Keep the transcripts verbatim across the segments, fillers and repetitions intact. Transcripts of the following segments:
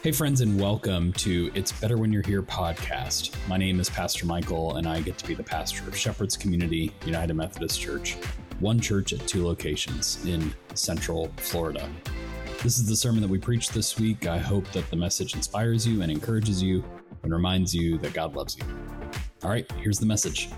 Hey friends, and welcome to It's Better When You're Here podcast. My name is Pastor Michael, and I get to be the pastor of Shepherd's Community United Methodist Church, one church at two locations in Central Florida. This is the sermon that we preached this week. I hope that the message inspires you and encourages you and reminds you that God loves you. All right, here's the message.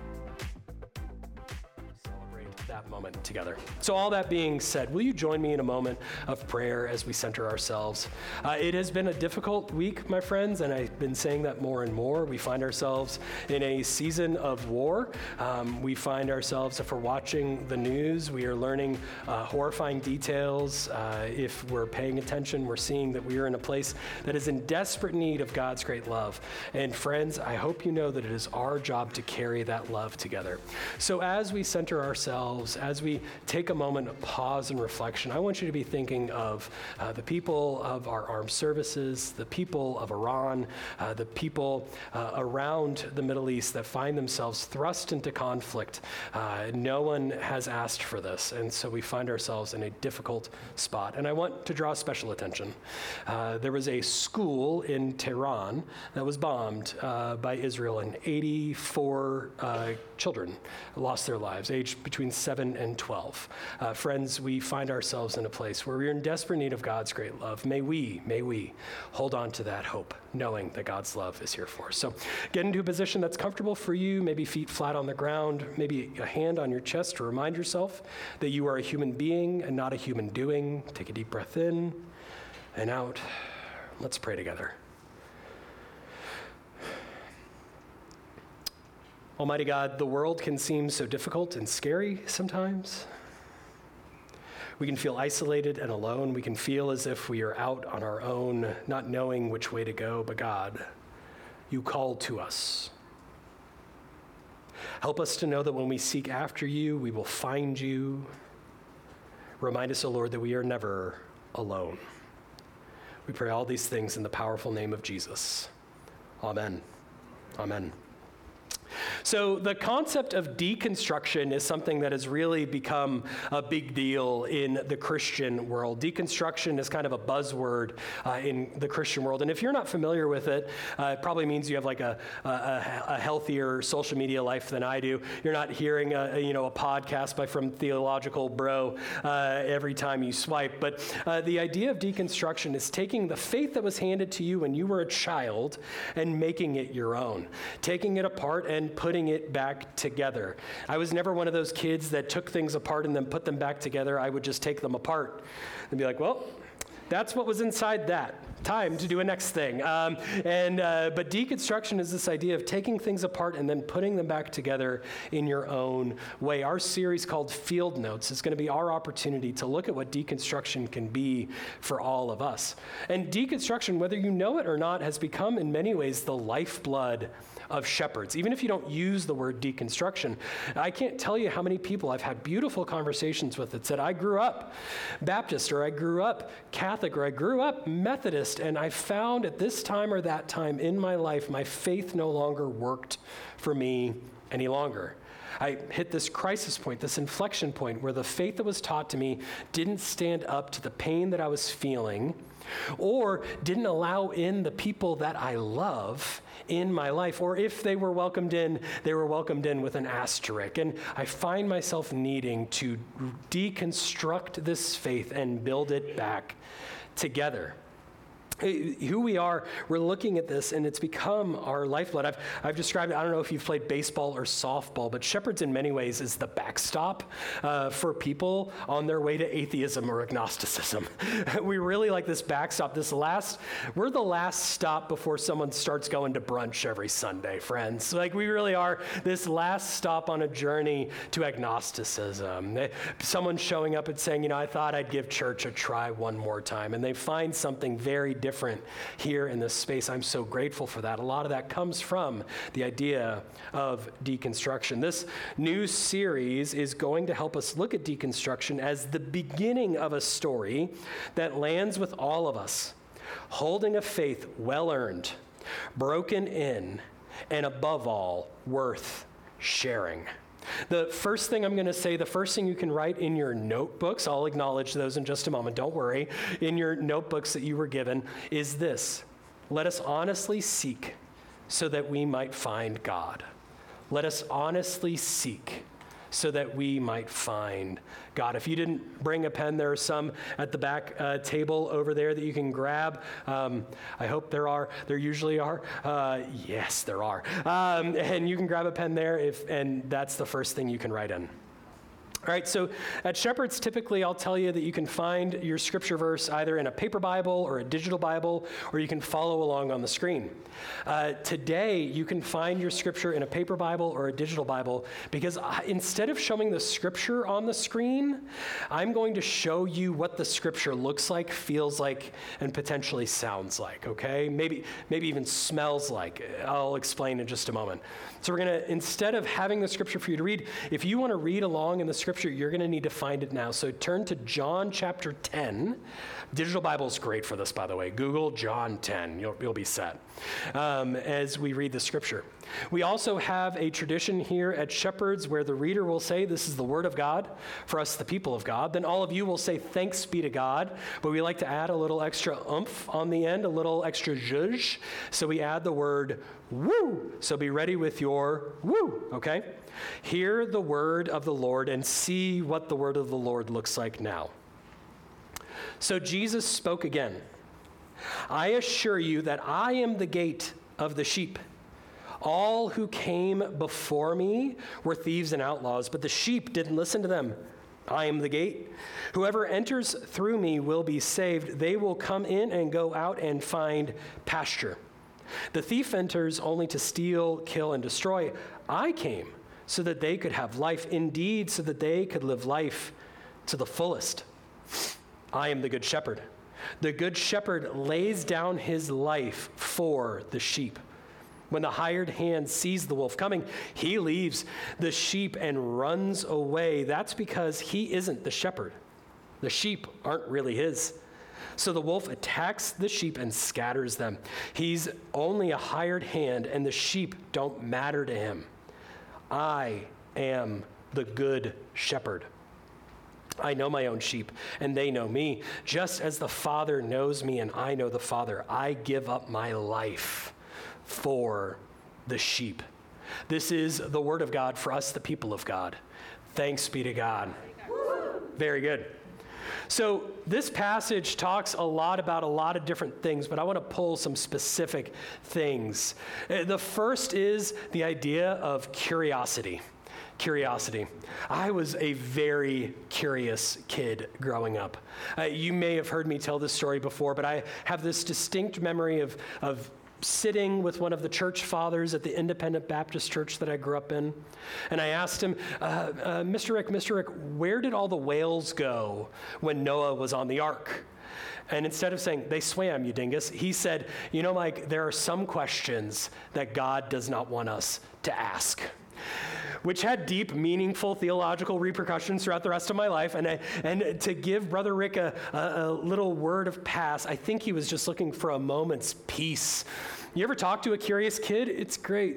Moment together. So all that being said, will you join me in a moment of prayer as we center ourselves? Uh, it has been a difficult week, my friends, and I've been saying that more and more. We find ourselves in a season of war. Um, we find ourselves, if we're watching the news, we are learning uh, horrifying details. Uh, if we're paying attention, we're seeing that we are in a place that is in desperate need of God's great love. And friends, I hope you know that it is our job to carry that love together. So as we center ourselves, as we take a moment of pause and reflection, I want you to be thinking of uh, the people of our armed services, the people of Iran, uh, the people uh, around the Middle East that find themselves thrust into conflict. Uh, no one has asked for this, and so we find ourselves in a difficult spot. And I want to draw special attention. Uh, there was a school in Tehran that was bombed uh, by Israel, and eighty-four uh, children lost their lives, aged between seven and twelve. Uh, friends, we find ourselves in a place where we're in desperate need of God's great love. May we, may we hold on to that hope, knowing that God's love is here for us. So get into a position that's comfortable for you, maybe feet flat on the ground, maybe a hand on your chest to remind yourself that you are a human being and not a human doing. Take a deep breath in and out. Let's pray together. Almighty God, the world can seem so difficult and scary sometimes. We can feel isolated and alone. We can feel as if we are out on our own, not knowing which way to go. But God, you called to us. Help us to know that when we seek after you, we will find you. Remind us, O Lord, that we are never alone. We pray all these things in the powerful name of Jesus. Amen. Amen. So the concept of deconstruction is something that has really become a big deal in the Christian world. Deconstruction is kind of a buzzword uh, in the Christian world. And if you're not familiar with it, uh, it probably means you have like a, a, a healthier social media life than I do. You're not hearing a, a you know a podcast by from Theological Bro uh, every time you swipe. But uh, the idea of deconstruction is taking the faith that was handed to you when you were a child and making it your own, taking it apart and putting it back together. I was never one of those kids that took things apart and then put them back together. I would just take them apart and be like, well, that's what was inside that. Time to do a next thing. Um, and uh, but deconstruction is this idea of taking things apart and then putting them back together in your own way. Our series called Field Notes is going to be our opportunity to look at what deconstruction can be for all of us. And deconstruction, whether you know it or not, has become in many ways the lifeblood of shepherds. Even if you don't use the word deconstruction, I can't tell you how many people I've had beautiful conversations with that said, I grew up Baptist, or I grew up Catholic, or I grew up Methodist, and I found at this time or that time in my life, my faith no longer worked for me any longer. I hit this crisis point, this inflection point, where the faith that was taught to me didn't stand up to the pain that I was feeling, or didn't allow in the people that I love in my life, or if they were welcomed in, they were welcomed in with an asterisk. And I find myself needing to deconstruct this faith and build it back together. Who we are, we're looking at this, and it's become our lifeblood. I've, I've described it, I don't know if you've played baseball or softball, but Shepherds in many ways is the backstop uh, for people on their way to atheism or agnosticism. We really like this backstop, this last, we're the last stop before someone starts going to brunch every Sunday, friends. Like we really are this last stop on a journey to agnosticism. Someone showing up and saying, you know, I thought I'd give church a try one more time, and they find something very different here in this space. I'm so grateful for that. A lot of that comes from the idea of deconstruction. This new series is going to help us look at deconstruction as the beginning of a story that lands with all of us, holding a faith well-earned, broken in, and above all, worth sharing. The first thing I'm going to say, the first thing you can write in your notebooks, I'll acknowledge those in just a moment, don't worry, in your notebooks that you were given, is this: let us honestly seek so that we might find God. Let us honestly seek so that we might find God. If you didn't bring a pen, there are some at the back uh, table over there that you can grab. Um, I hope there are. There usually are. Uh, yes, there are. Um, and you can grab a pen there, if, and that's the first thing you can write in. All right, so at Shepherd's, typically I'll tell you that you can find your scripture verse either in a paper Bible or a digital Bible, or you can follow along on the screen. Uh, today, you can find your scripture in a paper Bible or a digital Bible because I, instead of showing the scripture on the screen, I'm going to show you what the scripture looks like, feels like, and potentially sounds like, okay? Maybe, maybe even smells like. I'll explain in just a moment. So we're going to, instead of having the scripture for you to read, if you want to read along in the scripture, you're going to need to find it now. So turn to John chapter ten. Digital Bible is great for this, by the way. Google John ten. You'll, you'll be set um, as we read the scripture. We also have a tradition here at Shepherd's where the reader will say, this is the word of God for us, the people of God. Then all of you will say, thanks be to God. But we like to add a little extra oomph on the end, a little extra zhuzh. So we add the word woo. So be ready with your woo, okay? Hear the word of the Lord and see what the word of the Lord looks like now. So Jesus spoke again. I assure you that I am the gate of the sheep. All who came before me were thieves and outlaws, but the sheep didn't listen to them. I am the gate. Whoever enters through me will be saved. They will come in and go out and find pasture. The thief enters only to steal, kill, and destroy. I came so that they could have life, indeed, so that they could live life to the fullest. I am the good shepherd. The good shepherd lays down his life for the sheep. When the hired hand sees the wolf coming, he leaves the sheep and runs away. That's because he isn't the shepherd. The sheep aren't really his. So the wolf attacks the sheep and scatters them. He's only a hired hand, and the sheep don't matter to him. I am the good shepherd. I know my own sheep, and they know me. Just as the Father knows me, and I know the Father, I give up my life for the sheep. This is the word of God for us, the people of God. Thanks be to God. Very good. So this passage talks a lot about a lot of different things, but I want to pull some specific things. The first is the idea of curiosity. Curiosity. I was a very curious kid growing up. Uh, you may have heard me tell this story before, but I have this distinct memory of, of sitting with one of the church fathers at the Independent Baptist Church that I grew up in. And I asked him, uh, uh, Mister Rick, Mister Rick, where did all the whales go when Noah was on the ark? And instead of saying, they swam, you dingus, he said, you know, Mike, there are some questions that God does not want us to ask, which had deep, meaningful theological repercussions throughout the rest of my life. And I, and to give Brother Rick a, a, a little word of pass, I think he was just looking for a moment's peace. You ever talk to a curious kid? It's great.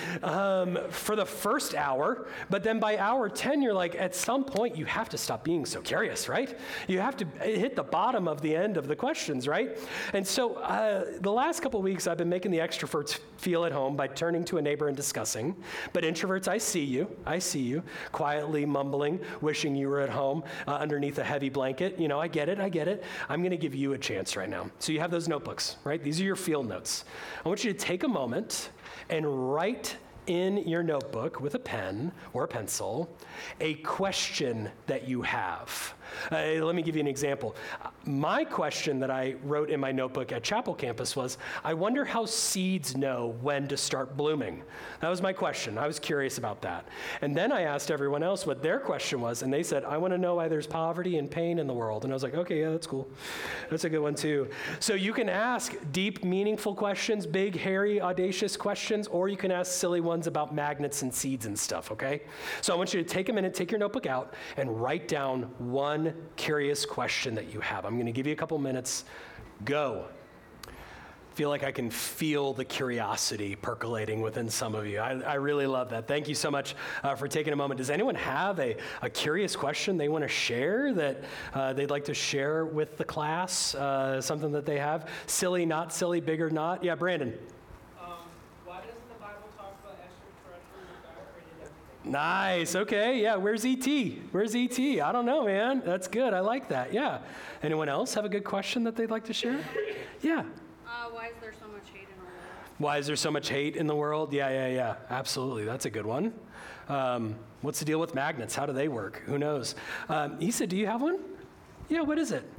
Um, for the first hour, but then by hour ten, you're like, at some point, you have to stop being so curious, right? You have to hit the bottom of the end of the questions, right? And so uh, the last couple of weeks, I've been making the extroverts feel at home by turning to a neighbor and discussing. But introverts, I see you. I see you quietly mumbling, wishing you were at home uh, underneath a heavy blanket. You know, I get it. I get it. I'm going to give you a chance right now. So you have those notebooks, right? These are your field notes. I want you to take a moment and write in your notebook with a pen or a pencil a question that you have. Uh, let me give you an example. My question that I wrote in my notebook at Chapel Campus was, I wonder how seeds know when to start blooming. That was my question. I was curious about that. And then I asked everyone else what their question was, and they said, I want to know why there's poverty and pain in the world. And I was like, okay, yeah, that's cool. That's a good one too. So you can ask deep, meaningful questions, big, hairy, audacious questions, or you can ask silly ones about magnets and seeds and stuff, okay? So I want you to take a minute, take your notebook out, and write down one curious question that you have. I'm going to give you a couple minutes. Go. feel like I can feel the curiosity percolating within some of you. I, I really love that. Thank you so much uh, for taking a moment. Does anyone have a, a curious question they want to share that uh, they'd like to share with the class? Uh, something that they have? Silly, not silly, big or not? Yeah, Brandon. Nice. Okay. Yeah. Where's E T? Where's E T? I don't know, man. That's good. I like that. Yeah. Anyone else have a good question that they'd like to share? Yeah. Uh, why is there so much hate in the world? Why is there so much hate in the world? Yeah, yeah, yeah. Absolutely. That's a good one. Um, what's the deal with magnets? How do they work? Who knows? Um, Issa, do you have one? Yeah. What is it?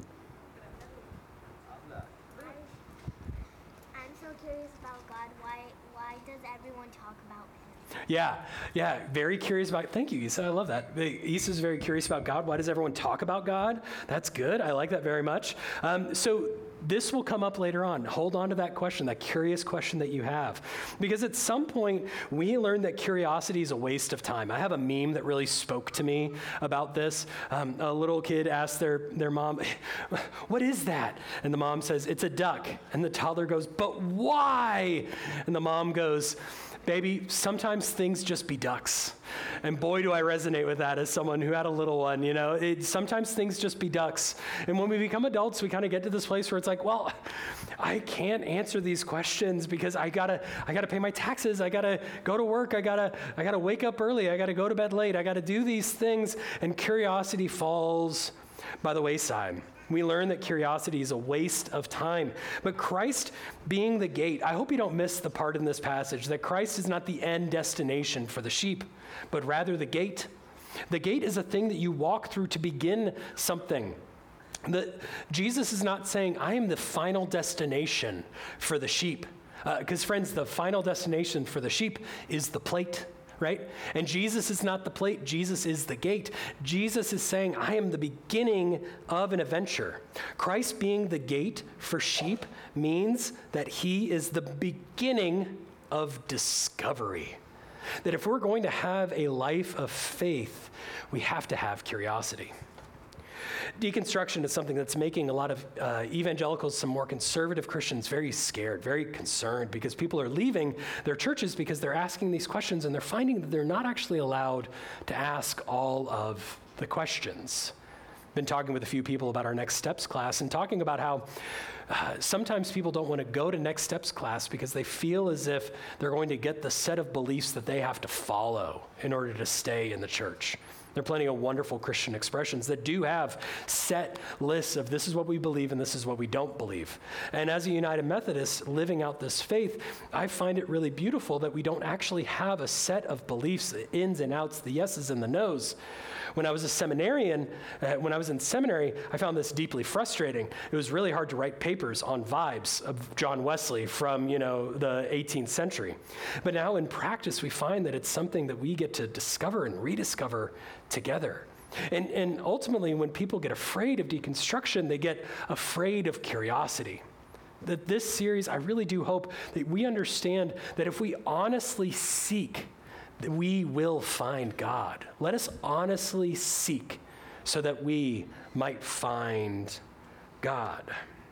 I'm so curious about God. Why, why does everyone talk about him? Yeah, yeah, very curious about, thank you, Issa, I love that. Issa's very curious about God. Why does everyone talk about God? That's good, I like that very much. Um, so this will come up later on. Hold on to that question, that curious question that you have. Because at some point, we learned that curiosity is a waste of time. I have a meme that really spoke to me about this. Um, a little kid asked their, their mom, what is that? And the mom says, it's a duck. And the toddler goes, but why? And the mom goes, baby, sometimes things just be ducks. And boy, do I resonate with that as someone who had a little one, you know. It, sometimes things just be ducks. And when we become adults, we kind of get to this place where it's like, well, I can't answer these questions because I gotta, I gotta pay my taxes. I gotta go to work. I gotta, I gotta wake up early. I gotta go to bed late. I gotta do these things. And curiosity falls by the wayside. We learn that curiosity is a waste of time. But Christ being the gate, I hope you don't miss the part in this passage that Christ is not the end destination for the sheep, but rather the gate. The gate is a thing that you walk through to begin something. The, Jesus is not saying, I am the final destination for the sheep. Because uh, friends, the final destination for the sheep is the plate. Right? And Jesus is not the plate, Jesus is the gate. Jesus is saying, I am the beginning of an adventure. Christ being the gate for sheep means that he is the beginning of discovery. That if we're going to have a life of faith, we have to have curiosity. Deconstruction is something that's making a lot of uh, evangelicals, some more conservative Christians, very scared, very concerned because people are leaving their churches because they're asking these questions and they're finding that they're not actually allowed to ask all of the questions. Been talking with a few people about our Next Steps class and talking about how uh, sometimes people don't want to go to Next Steps class because they feel as if they're going to get the set of beliefs that they have to follow in order to stay in the church. There are plenty of wonderful Christian expressions that do have set lists of this is what we believe and this is what we don't believe. And as a United Methodist living out this faith, I find it really beautiful that we don't actually have a set of beliefs, the ins and outs, the yeses and the nos. When I was a seminarian, uh, when I was in seminary, I found this deeply frustrating. It was really hard to write papers on vibes of John Wesley from, you know, the eighteenth century. But now in practice, we find that it's something that we get to discover and rediscover together. And, and ultimately, when people get afraid of deconstruction, they get afraid of curiosity. That this series, I really do hope that we understand that if we honestly seek, that we will find God. Let us honestly seek so that we might find God.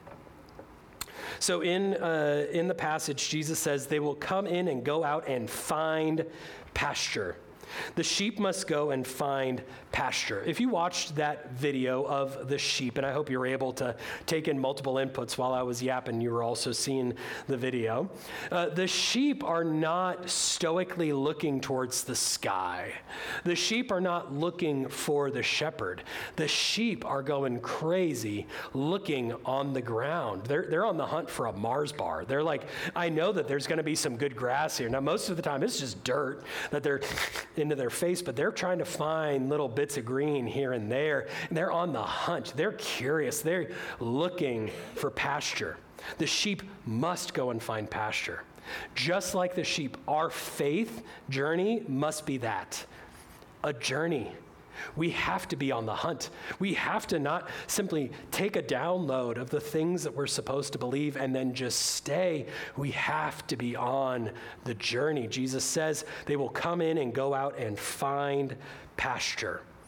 So in, uh, in the passage, Jesus says, they will come in and go out and find pasture. The sheep must go and find pasture. If you watched that video of the sheep, and I hope you were able to take in multiple inputs while I was yapping, you were also seeing the video. Uh, the sheep are not stoically looking towards the sky. The sheep are not looking for the shepherd. The sheep are going crazy looking on the ground. They're, they're on the hunt for a Mars bar. They're like, I know that there's going to be some good grass here. Now, most of the time, it's just dirt that they're into their face, but they're trying to find little bits of green here and there. And they're on the hunt. They're curious. They're looking for pasture. The sheep must go and find pasture. Just like the sheep, our faith journey must be that, a journey. We have to be on the hunt. We have to not simply take a download of the things that we're supposed to believe and then just stay. We have to be on the journey. Jesus says they will come in and go out and find pasture.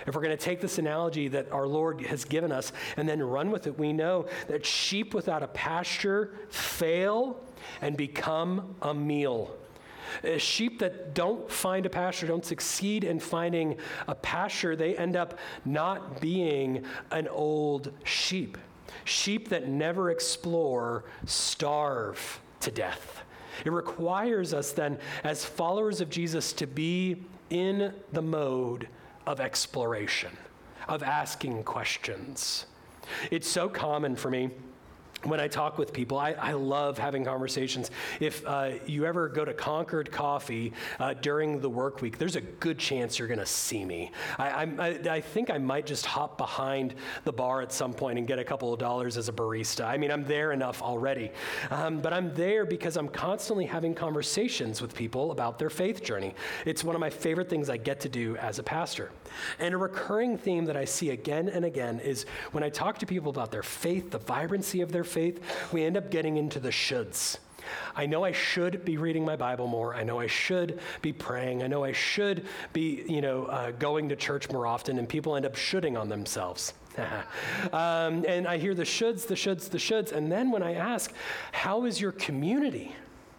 If we're going to take this analogy that our Lord has given us and then run with it, we know that sheep without a pasture fail and become a meal. Uh, sheep that don't find a pasture, don't succeed in finding a pasture, they end up not being an old sheep. Sheep that never explore starve to death. It requires us then, as followers of Jesus, to be in the mode of exploration, of asking questions. It's so common for me when I talk with people. I, I love having conversations. If uh, you ever go to Concord Coffee uh, during the work week, there's a good chance you're going to see me. I, I'm- I, I think I might just hop behind the bar at some point and get a couple of dollars as a barista. I mean, I'm there enough already. Um, but I'm there because I'm constantly having conversations with people about their faith journey. It's one of my favorite things I get to do as a pastor. And a recurring theme that I see again and again is when I talk to people about their faith, the vibrancy of their faith, we end up getting into the shoulds. I know I should be reading my Bible more. I know I should be praying. I know I should be, you know, uh, going to church more often, and people end up shoulding on themselves. um, and I hear the shoulds, the shoulds, the shoulds, and then when I ask, how is your community?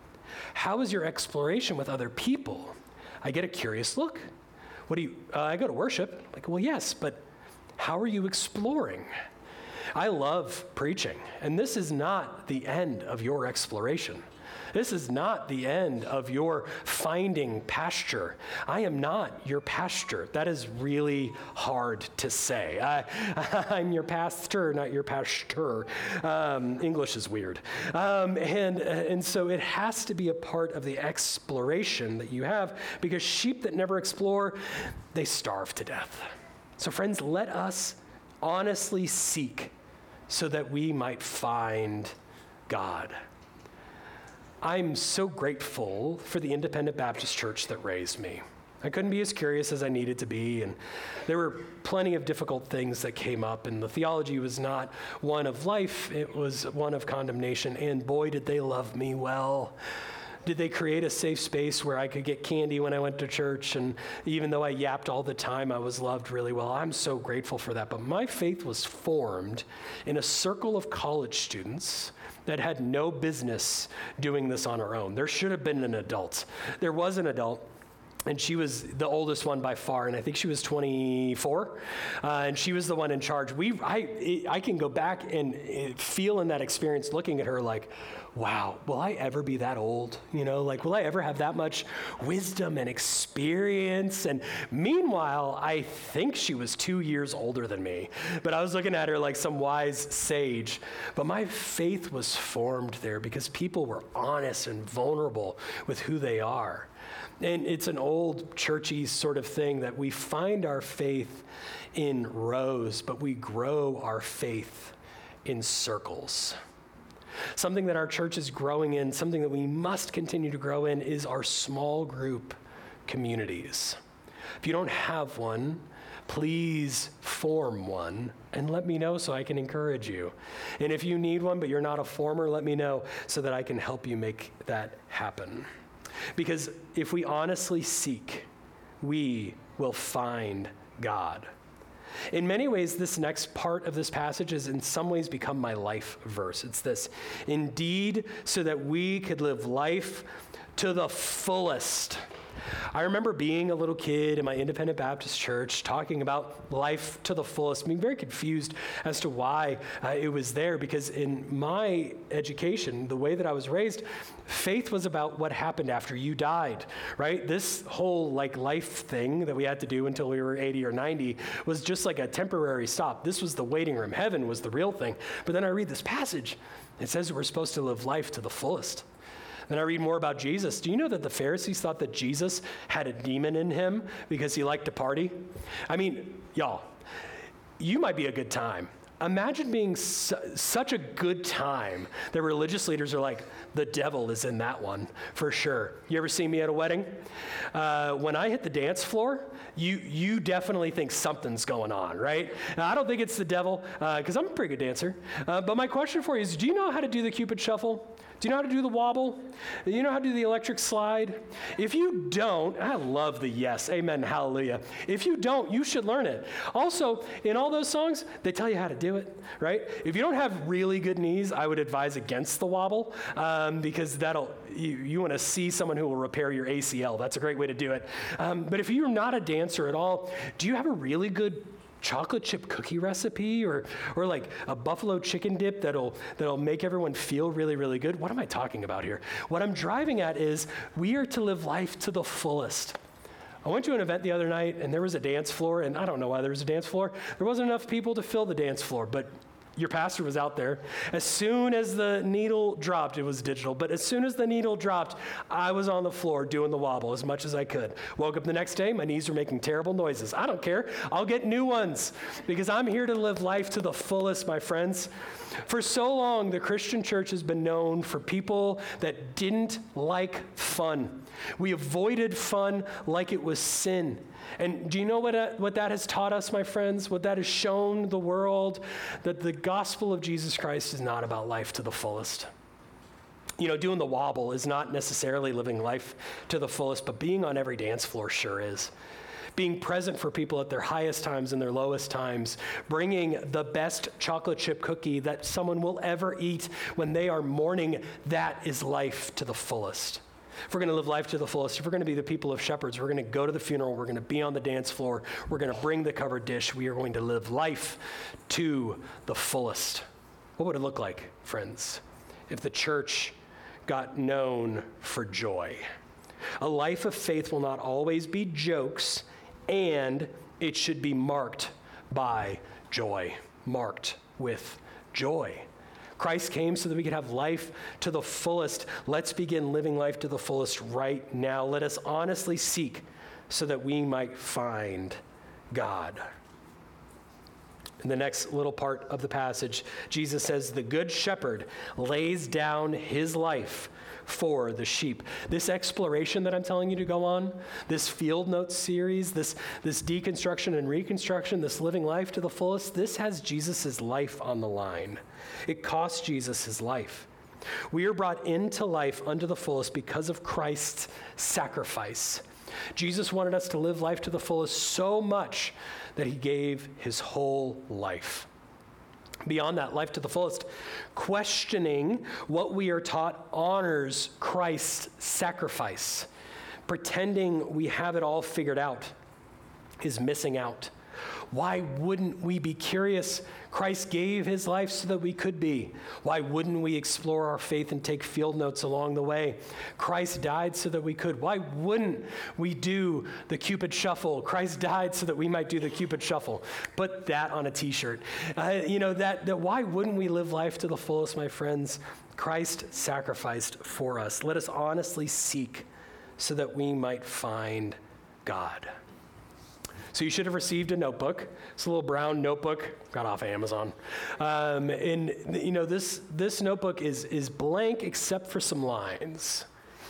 How is your exploration with other people? I get a curious look. What do you, uh, I go to worship. Like, well, yes, but how are you exploring? I love preaching, and this is not the end of your exploration. This is not the end of your finding pasture. I am not your pastor. That is really hard to say. I, I'm your pastor, not your pastor. Um, English is weird. Um, and, and so it has to be a part of the exploration that you have, because sheep that never explore, they starve to death. So friends, let us honestly seek so that we might find God. I'm so grateful for the Independent Baptist Church that raised me. I couldn't be as curious as I needed to be, and there were plenty of difficult things that came up, and the theology was not one of life, it was one of condemnation, and boy, did they love me well. Did they create a safe space where I could get candy when I went to church? And even though I yapped all the time, I was loved really well. I'm so grateful for that. But my faith was formed in a circle of college students that had no business doing this on our own. There should have been an adult. There was an adult. And she was the oldest one by far, and I think she was twenty-four, uh, and she was the one in charge. We, I, I can go back and feel in that experience looking at her like, wow, will I ever be that old? You know, like, will I ever have that much wisdom and experience? And meanwhile, I think she was two years older than me, but I was looking at her like some wise sage. But my faith was formed there because people were honest and vulnerable with who they are. And it's an old churchy sort of thing that we find our faith in rows, but we grow our faith in circles. Something that our church is growing in, something that we must continue to grow in, is our small group communities. If you don't have one, please form one and let me know so I can encourage you. And if you need one but you're not a former, let me know so that I can help you make that happen. Because if we honestly seek, we will find God. In many ways, this next part of this passage has in some ways become my life verse. It's this: indeed, so that we could live life to the fullest. I remember being a little kid in my Independent Baptist church talking about life to the fullest, being very confused as to why uh, it was there, because in my education, the way that I was raised, faith was about what happened after you died, right? This whole like life thing that we had to do until we were eighty or ninety was just like a temporary stop. This was the waiting room. Heaven was the real thing. But then I read this passage. It says that we're supposed to live life to the fullest. Then I read more about Jesus. Do you know that the Pharisees thought that Jesus had a demon in him because he liked to party? I mean, y'all, you might be a good time. Imagine being su- such a good time that religious leaders are like, the devil is in that one, for sure. You ever see me at a wedding? Uh, when I hit the dance floor, you you definitely think something's going on, right? Now, I don't think it's the devil, because uh, I'm a pretty good dancer. Uh, but my question for you is, do you know how to do the Cupid shuffle? Do you know how to do the wobble? Do you know how to do the electric slide? If you don't, I love the yes, amen, hallelujah. If you don't, you should learn it. Also, in all those songs, they tell you how to do it, right? If you don't have really good knees, I would advise against the wobble um, because that'll, you, you want to see someone who will repair your A C L. That's a great way to do it. Um, but if you're not a dancer at all, do you have a really good chocolate chip cookie recipe or or like a buffalo chicken dip that'll that'll make everyone feel really, really good? What am I talking about here? What I'm driving at is we are to live life to the fullest. I went to an event the other night and there was a dance floor, and I don't know why there was a dance floor. There wasn't enough people to fill the dance floor, but your pastor was out there. As soon as the needle dropped, it was digital, but as soon as the needle dropped, I was on the floor doing the wobble as much as I could. Woke up the next day, my knees were making terrible noises. I don't care. I'll get new ones because I'm here to live life to the fullest, my friends. For so long, the Christian church has been known for people that didn't like fun. We avoided fun like it was sin. And do you know what, uh, what that has taught us, my friends? What that has shown the world? That the gospel of Jesus Christ is not about life to the fullest. You know, doing the wobble is not necessarily living life to the fullest, but being on every dance floor sure is. Being present for people at their highest times and their lowest times, bringing the best chocolate chip cookie that someone will ever eat when they are mourning, that is life to the fullest. If we're going to live life to the fullest, if we're going to be the people of shepherds, we're going to go to the funeral, we're going to be on the dance floor, we're going to bring the covered dish, we are going to live life to the fullest. What would it look like, friends, if the church got known for joy? A life of faith will not always be jokes, and it should be marked by joy, marked with joy. Christ came so that we could have life to the fullest. Let's begin living life to the fullest right now. Let us honestly seek so that we might find God. In the next little part of the passage, Jesus says, the good shepherd lays down his life for the sheep. This exploration that I'm telling you to go on, this Field Notes series, this, this deconstruction and reconstruction, this living life to the fullest, this has Jesus' life on the line. It cost Jesus his life. We are brought into life unto the fullest because of Christ's sacrifice. Jesus wanted us to live life to the fullest so much that he gave his whole life. Beyond that, life to the fullest, questioning what we are taught honors Christ's sacrifice. Pretending we have it all figured out is missing out. Why wouldn't we be curious? Christ gave his life so that we could be. Why wouldn't we explore our faith and take field notes along the way? Christ died so that we could. Why wouldn't we do the Cupid shuffle? Christ died so that we might do the Cupid shuffle. Put that on a t-shirt. Uh, you know, that, that why wouldn't we live life to the fullest, my friends? Christ sacrificed for us. Let us honestly seek so that we might find God. So you should have received a notebook. It's a little brown notebook, got off Amazon. Um, and you know, this, this notebook is, is blank except for some lines.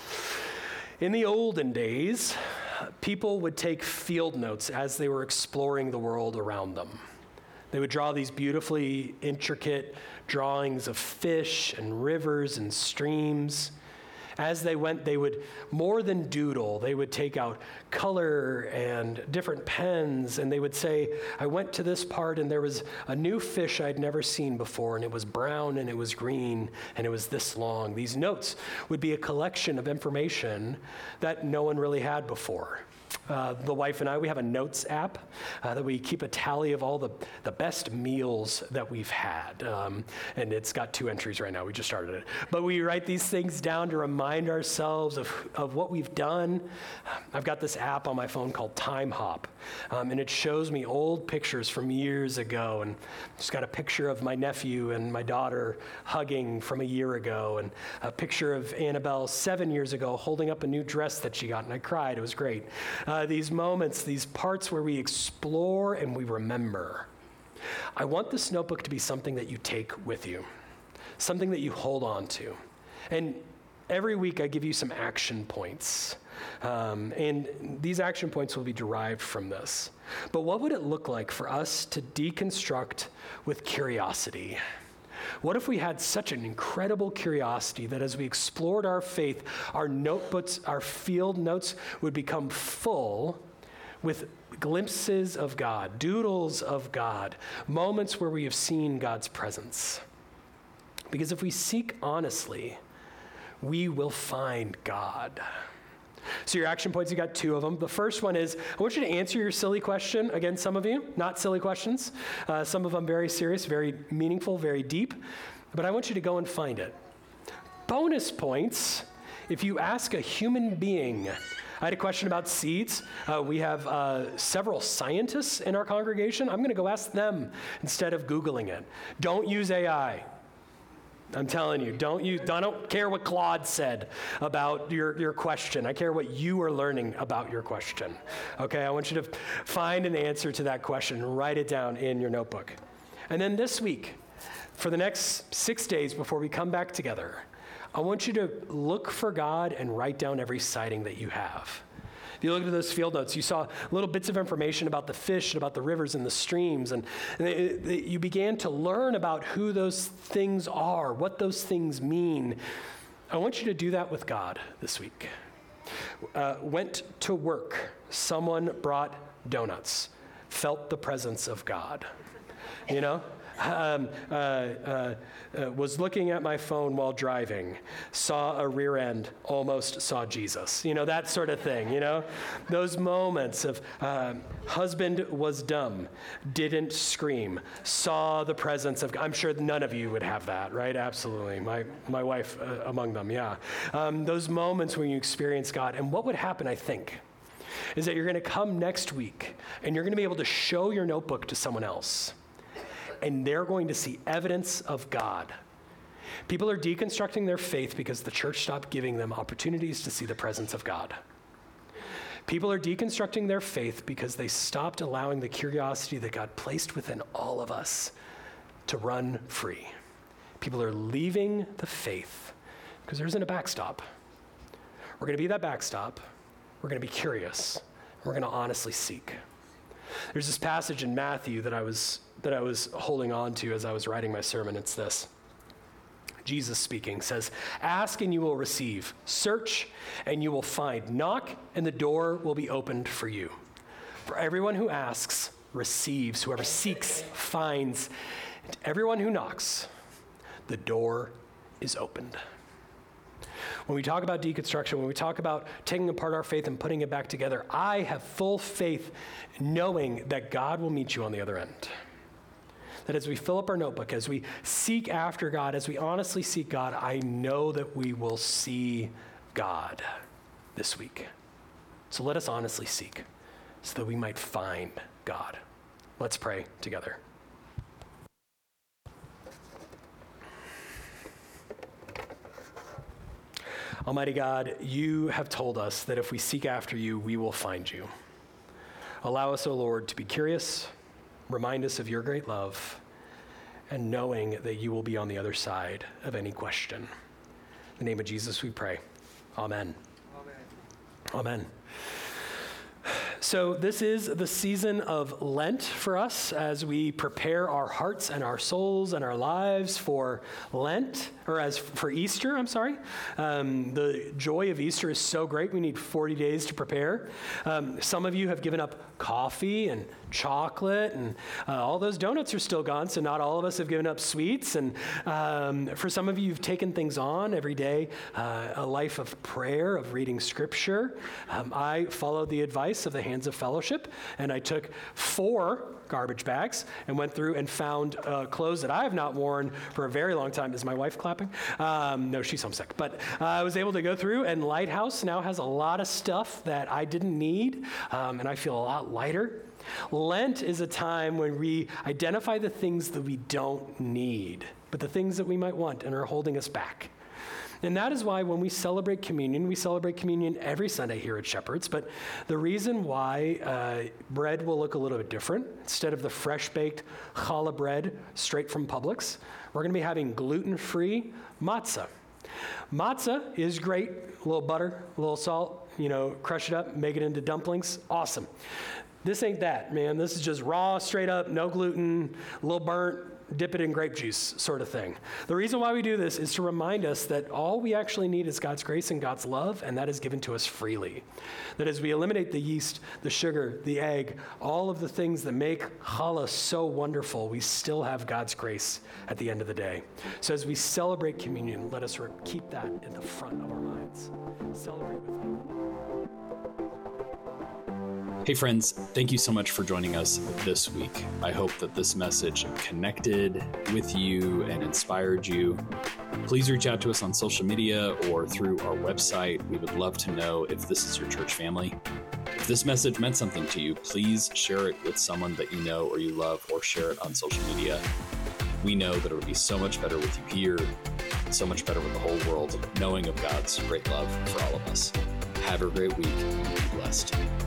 In the olden days, people would take field notes as they were exploring the world around them. They would draw these beautifully intricate drawings of fish and rivers and streams. As they went, they would more than doodle. They would take out color and different pens, and they would say, I went to this part, and there was a new fish I'd never seen before, and it was brown, and it was green, and it was this long. These notes would be a collection of information that no one really had before. Uh, the wife and I, we have a notes app uh, that we keep a tally of all the, the best meals that we've had. Um, and it's got two entries right now. We just started it. But we write these things down to remind ourselves of, of what we've done. I've got this app on my phone called Time Hop. Um, and it shows me old pictures from years ago. And just got a picture of my nephew and my daughter hugging from a year ago. And a picture of Annabelle seven years ago holding up a new dress that she got. And I cried. It was great. Uh, these moments, these parts where we explore and we remember. I want this notebook to be something that you take with you, something that you hold on to. And every week I give you some action points. Um, and these action points will be derived from this. But what would it look like for us to deconstruct with curiosity? What if we had such an incredible curiosity that as we explored our faith, our notebooks, our field notes would become full with glimpses of God, doodles of God, moments where we have seen God's presence. Because if we seek honestly, we will find God. So your action points, you got two of them. The first one is, I want you to answer your silly question. Again, some of you, not silly questions. Uh, some of them very serious, very meaningful, very deep. But I want you to go and find it. Bonus points, if you ask a human being. I had a question about seeds. Uh, we have uh, several scientists in our congregation. I'm going to go ask them instead of Googling it. Don't use A I. I'm telling you, don't you, I don't care what Claude said about your, your question. I care what you are learning about your question. Okay, I want you to find an answer to that question and write it down in your notebook. And then this week, for the next six days before we come back together, I want you to look for God and write down every sighting that you have. If you look at those field notes, you saw little bits of information about the fish, and about the rivers and the streams, and, and it, it, you began to learn about who those things are, what those things mean. I want you to do that with God this week. Uh, went to work. Someone brought donuts. Felt the presence of God. You know? Um, uh, uh, uh, was looking at my phone while driving, saw a rear end, almost saw Jesus. You know, that sort of thing, you know? Those moments of uh, husband was dumb, didn't scream, saw the presence of God. I'm sure none of you would have that, right? Absolutely. My, my wife uh, among them, yeah. Um, those moments when you experience God. And what would happen, I think, is that you're going to come next week and you're going to be able to show your notebook to someone else. And they're going to see evidence of God. People are deconstructing their faith because the church stopped giving them opportunities to see the presence of God. People are deconstructing their faith because they stopped allowing the curiosity that God placed within all of us to run free. People are leaving the faith because there isn't a backstop. We're going to be that backstop. We're going to be curious. We're going to honestly seek. There's this passage in Matthew that I was that I was holding on to as I was writing my sermon. It's this. Jesus speaking says, "Ask and you will receive. Search and you will find. Knock and the door will be opened for you. For everyone who asks receives. Whoever seeks finds. And everyone who knocks, the door is opened." When we talk about deconstruction, when we talk about taking apart our faith and putting it back together, I have full faith knowing that God will meet you on the other end. That as we fill up our notebook, as we seek after God, as we honestly seek God, I know that we will see God this week. So let us honestly seek so that we might find God. Let's pray together. Almighty God, you have told us that if we seek after you, we will find you. Allow us, O Lord, to be curious, remind us of your great love, and knowing that you will be on the other side of any question. In the name of Jesus we pray. Amen. Amen. Amen. So this is the season of Lent for us as we prepare our hearts and our souls and our lives for Lent, or as for Easter, I'm sorry. Um, the joy of Easter is so great, we need forty days to prepare. Um, some of you have given up coffee and chocolate, and uh, all those donuts are still gone, so not all of us have given up sweets. And um, for some of you, you've taken things on every day, uh, a life of prayer, of reading scripture. Um, I followed the advice of the Hands of Fellowship, and I took four garbage bags and went through and found uh, clothes that I have not worn for a very long time. Is my wife clapping? Um, no, she's homesick. But uh, I was able to go through, and Lighthouse now has a lot of stuff that I didn't need, um, and I feel a lot lighter. Lent is a time when we identify the things that we don't need, but the things that we might want and are holding us back. And that is why when we celebrate communion, we celebrate communion every Sunday here at Shepherd's. But the reason why uh, bread will look a little bit different, instead of the fresh-baked challah bread straight from Publix, we're going to be having gluten-free matzah. Matzah is great, a little butter, a little salt, you know, crush it up, make it into dumplings, awesome. This ain't that, man. This is just raw, straight up, no gluten, a little burnt, dip it in grape juice sort of thing. The reason why we do this is to remind us that all we actually need is God's grace and God's love, and that is given to us freely. That as we eliminate the yeast, the sugar, the egg, all of the things that make challah so wonderful, we still have God's grace at the end of the day. So as we celebrate communion, let us re- keep that in the front of our minds. Celebrate with me. Hey friends, thank you so much for joining us this week. I hope that this message connected with you and inspired you. Please reach out to us on social media or through our website. We would love to know if this is your church family. If this message meant something to you, please share it with someone that you know or you love, or share it on social media. We know that it would be so much better with you here, so much better with the whole world, knowing of God's great love for all of us. Have a great week and be blessed.